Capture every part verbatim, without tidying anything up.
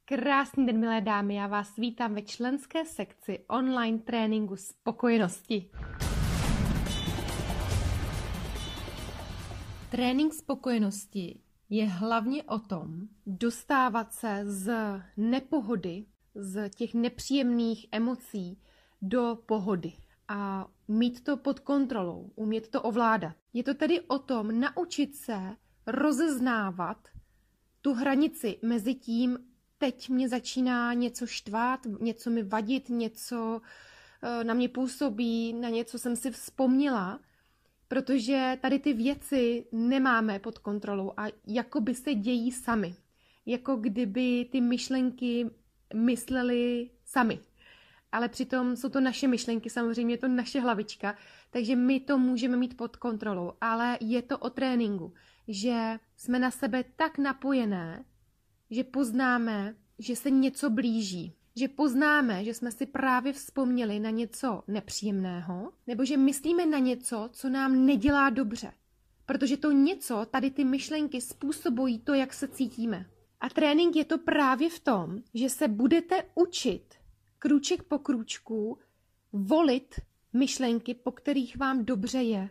Krásný den, milé dámy, já vás vítám ve členské sekci online tréninku spokojenosti. Trénink spokojenosti je hlavně o tom dostávat se z nepohody, z těch nepříjemných emocí do pohody a mít to pod kontrolou, umět to ovládat. Je to tedy o tom naučit se rozeznávat tu hranici mezi tím, teď mě začíná něco štvát, něco mi vadit, něco na mě působí, na něco jsem si vzpomněla, protože tady ty věci nemáme pod kontrolou a jakoby se dějí sami. Jako kdyby ty myšlenky myslely sami. Ale přitom jsou to naše myšlenky, samozřejmě je to naše hlavička, takže my to můžeme mít pod kontrolou. Ale je to o tréninku, že jsme na sebe tak napojené, že poznáme, že se něco blíží. Že poznáme, že jsme si právě vzpomněli na něco nepříjemného, nebo že myslíme na něco, co nám nedělá dobře. Protože to něco, tady ty myšlenky způsobují to, jak se cítíme. A trénink je to právě v tom, že se budete učit krůček po krůčku volit myšlenky, po kterých vám dobře je.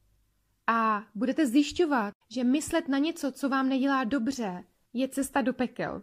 A budete zjišťovat, že myslet na něco, co vám nedělá dobře, je cesta do pekel.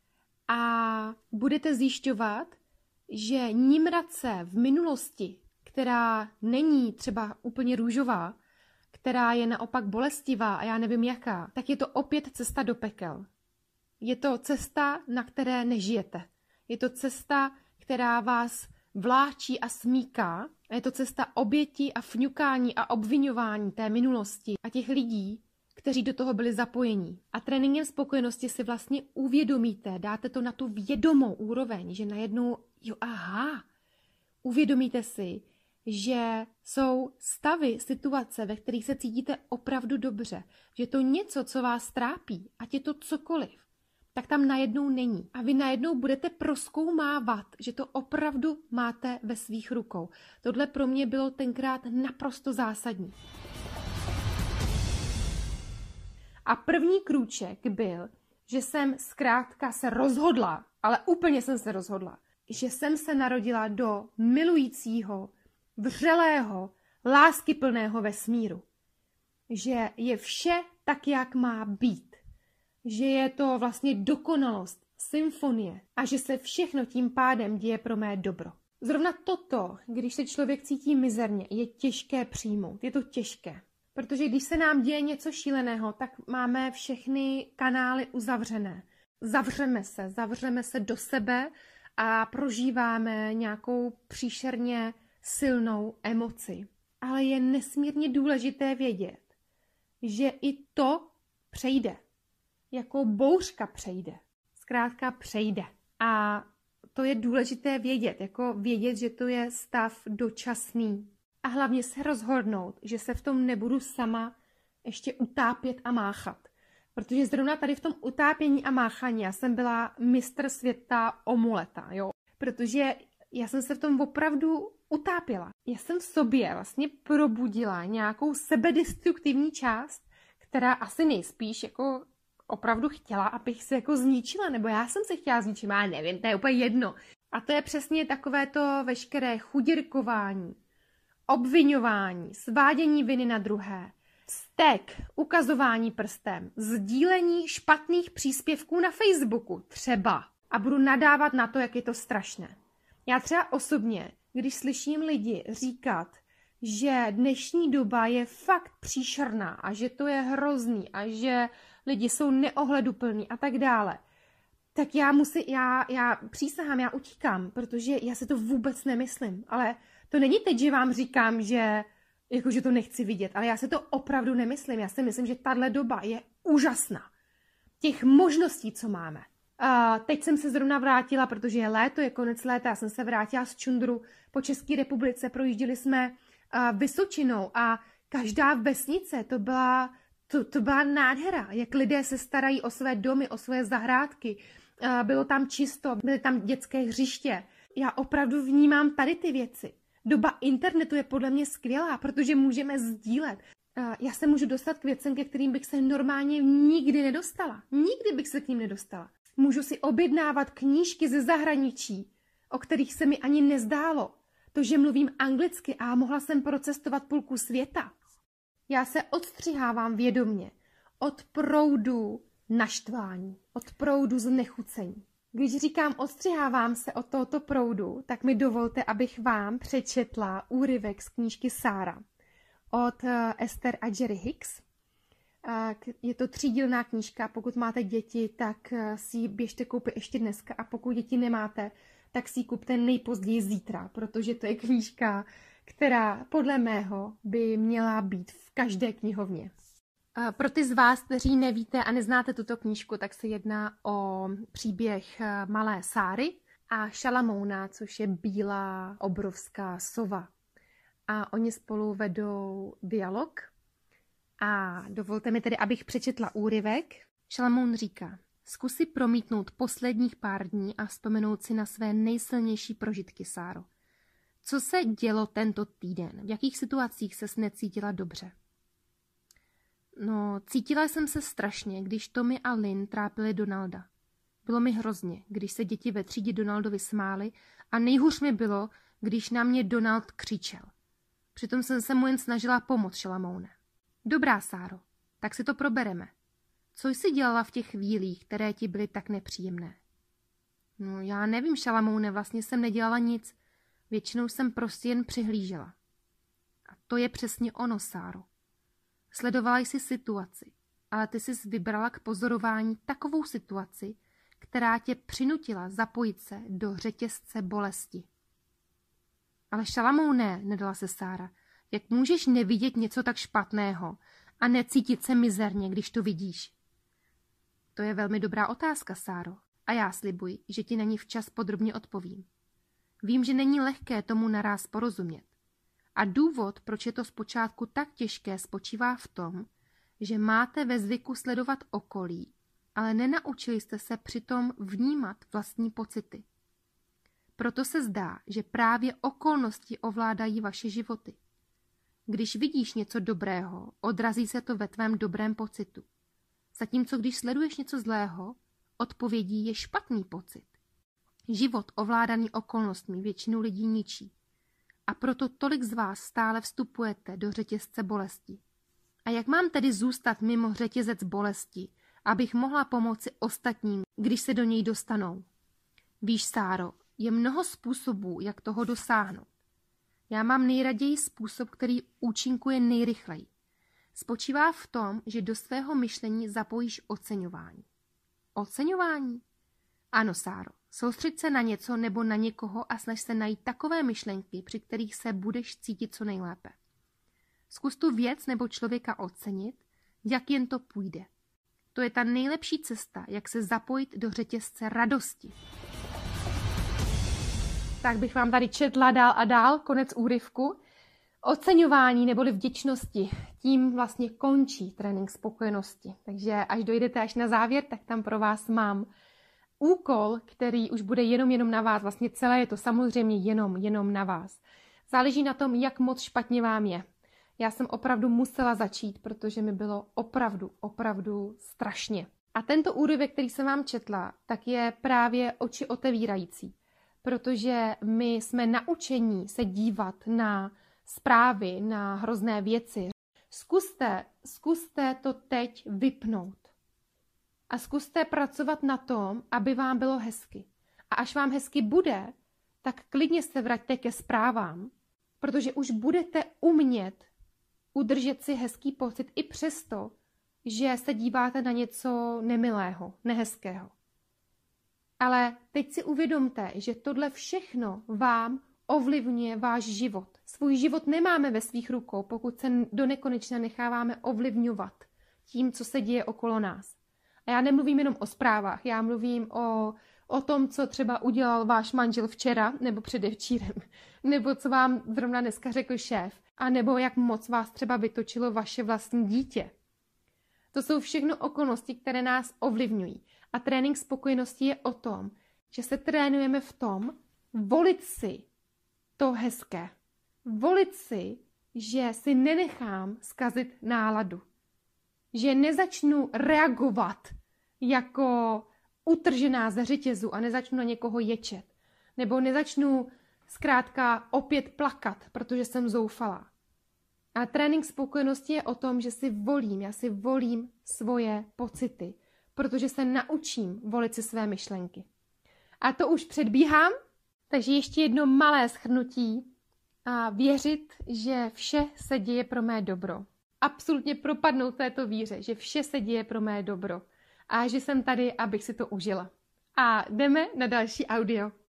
A budete zjišťovat, že nímrat se v minulosti, která není třeba úplně růžová, která je naopak bolestivá a já nevím jaká, tak je to opět cesta do pekel. Je to cesta, na které nežijete. Je to cesta, která vás vláčí a smíká. A je to cesta oběti a fňukání a obviňování té minulosti a těch lidí, kteří do toho byli zapojení. A tréninkem spokojenosti si vlastně uvědomíte, dáte to na tu vědomou úroveň, že najednou, jo aha, uvědomíte si, že jsou stavy, situace, ve kterých se cítíte opravdu dobře, že to něco, co vás trápí, ať je to cokoliv, tak tam najednou není. A vy najednou budete prozkoumávat, že to opravdu máte ve svých rukou. Tohle pro mě bylo tenkrát naprosto zásadní. A první krůček byl, že jsem zkrátka se rozhodla, ale úplně jsem se rozhodla, že jsem se narodila do milujícího, vřelého, láskyplného vesmíru. Že je vše tak, jak má být. Že je to vlastně dokonalost, symfonie a že se všechno tím pádem děje pro mé dobro. Zrovna toto, když se člověk cítí mizerně, je těžké přijmout. Je to těžké. Protože když se nám děje něco šíleného, tak máme všechny kanály uzavřené. Zavřeme se, zavřeme se do sebe a prožíváme nějakou příšerně silnou emoci. Ale je nesmírně důležité vědět, že i to přejde. Jako bouřka přejde. Zkrátka přejde. A to je důležité vědět, jako vědět, že to je stav dočasný. A hlavně se rozhodnout, že se v tom nebudu sama ještě utápět a máchat. Protože zrovna tady v tom utápění a máchání já jsem byla mistr světa omuleta, jo. Protože já jsem se v tom opravdu utápěla. Já jsem v sobě vlastně probudila nějakou sebedestruktivní část, která asi nejspíš jako opravdu chtěla, abych se jako zničila, nebo já jsem se chtěla zničit, já nevím, to je úplně jedno. A to je přesně takové to veškeré chudírkování, obviňování, svádění viny na druhé, vztek, ukazování prstem, sdílení špatných příspěvků na Facebooku třeba. A budu nadávat na to, jak je to strašné. Já třeba osobně, když slyším lidi říkat, že dnešní doba je fakt příšerná a že to je hrozný a že lidi jsou neohleduplní a tak dále, tak já musím, já, já přísahám, já utíkám, protože já si to vůbec nemyslím. Ale to není teď, že vám říkám, že, jako, že to nechci vidět, ale já si to opravdu nemyslím. Já si myslím, že tahle doba je úžasná. Těch možností, co máme. Uh, teď jsem se zrovna vrátila, protože je léto, je konec léta, já jsem se vrátila z Čundru po České republice, projížděli jsme uh, Vysočinou a každá vesnice, to byla, to, to byla nádhera, jak lidé se starají o své domy, o své zahrádky. Uh, bylo tam čisto, byly tam dětské hřiště. Já opravdu vnímám tady ty věci. Doba internetu je podle mě skvělá, protože můžeme sdílet. Uh, já se můžu dostat k věcem, ke kterým bych se normálně nikdy nedostala. Nikdy bych se k ním nedostala. Můžu si objednávat knížky ze zahraničí, o kterých se mi ani nezdálo. To, že mluvím anglicky a mohla jsem procestovat půlku světa. Já se odstřihávám vědomě od proudu naštvání, od proudu znechucení. Když říkám odstřihávám se od tohoto proudu, tak mi dovolte, abych vám přečetla úryvek z knížky Sára od Esther a Jerry Hicks. Je to třídílná knížka, pokud máte děti, tak si ji běžte koupit ještě dneska a pokud děti nemáte, tak si ji kupte nejpozději zítra, protože to je knížka, která podle mého by měla být v každé knihovně. Pro ty z vás, kteří nevíte a neznáte tuto knížku, tak se jedná o příběh malé Sáry a Šalamouna, což je bílá obrovská sova. A oni spolu vedou dialog. A dovolte mi tedy, abych přečetla úryvek. Šalamoun říká: zkus si promítnout posledních pár dní a vzpomenout si na své nejsilnější prožitky, Sáro. Co se dělo tento týden? V jakých situacích ses necítila dobře? No, cítila jsem se strašně, když Tommy a Lynn trápili Donalda. Bylo mi hrozně, když se děti ve třídě Donaldovi smály a nejhůř mi bylo, když na mě Donald křičel. Přitom jsem se mu jen snažila pomoct, Šalamoune. Dobrá, Sáro, tak si to probereme. Co jsi dělala v těch chvílích, které ti byly tak nepříjemné? No, já nevím, Šalamoune, vlastně jsem nedělala nic. Většinou jsem prostě jen přihlížela. A to je přesně ono, Sáro. Sledovala jsi situaci, ale ty jsi vybrala k pozorování takovou situaci, která tě přinutila zapojit se do řetězce bolesti. Ale Šalamoune, nedala se Sára, jak můžeš nevidět něco tak špatného a necítit se mizerně, když to vidíš? To je velmi dobrá otázka, Sáro, a já slibuji, že ti na ní včas podrobně odpovím. Vím, že není lehké tomu naráz porozumět. A důvod, proč je to zpočátku tak těžké, spočívá v tom, že máte ve zvyku sledovat okolí, ale nenaučili jste se přitom vnímat vlastní pocity. Proto se zdá, že právě okolnosti ovládají vaše životy. Když vidíš něco dobrého, odrazí se to ve tvém dobrém pocitu. Zatímco když sleduješ něco zlého, odpovědí je špatný pocit. Život ovládaný okolnostmi většinu lidí ničí. A proto tolik z vás stále vstupujete do řetězce bolesti. A jak mám tedy zůstat mimo řetězec bolesti, abych mohla pomoci ostatním, když se do něj dostanou? Víš, Sáro, je mnoho způsobů, jak toho dosáhnout. Já mám nejraději způsob, který účinkuje nejrychleji. Spočívá v tom, že do svého myšlení zapojíš oceňování. Oceňování? Ano, Sáro, soustřeď se na něco nebo na někoho a snaž se najít takové myšlenky, při kterých se budeš cítit co nejlépe. Zkus tu věc nebo člověka ocenit, jak jen to půjde. To je ta nejlepší cesta, jak se zapojit do řetězce radosti. Tak bych vám tady četla dál a dál, konec úryvku. Oceňování neboli vděčnosti, tím vlastně končí trénink spokojenosti. Takže až dojdete až na závěr, tak tam pro vás mám úkol, který už bude jenom jenom na vás. Vlastně celé je to samozřejmě jenom jenom na vás. Záleží na tom, jak moc špatně vám je. Já jsem opravdu musela začít, protože mi bylo opravdu, opravdu strašně. A tento úryvek, který jsem vám četla, tak je právě oči otevírající. Protože my jsme naučení se dívat na zprávy, na hrozné věci. Zkuste, zkuste to teď vypnout. A zkuste pracovat na tom, aby vám bylo hezky. A až vám hezky bude, tak klidně se vraťte ke zprávám, protože už budete umět udržet si hezký pocit i přesto, že se díváte na něco nemilého, nehezkého. Ale teď si uvědomte, že tohle všechno vám ovlivňuje váš život. Svůj život nemáme ve svých rukou, pokud se do nekonečna necháváme ovlivňovat tím, co se děje okolo nás. A já nemluvím jenom o zprávách, já mluvím o, o tom, co třeba udělal váš manžel včera nebo předevčírem, nebo co vám zrovna dneska řekl šéf, a nebo jak moc vás třeba vytočilo vaše vlastní dítě. To jsou všechno okolnosti, které nás ovlivňují. A trénink spokojenosti je o tom, že se trénujeme v tom volit si to hezké. Volit si, že si nenechám zkazit náladu. Že nezačnu reagovat jako utržená ze řetězu a nezačnu na někoho ječet. Nebo nezačnu zkrátka opět plakat, protože jsem zoufalá. A trénink spokojenosti je o tom, že si volím, já si volím svoje pocity, protože se naučím volit si své myšlenky. A to už předbíhám, takže ještě jedno malé shrnutí a věřit, že vše se děje pro mé dobro. Absolutně propadnout této víře, že vše se děje pro mé dobro a že jsem tady, abych si to užila. A jdeme na další audio.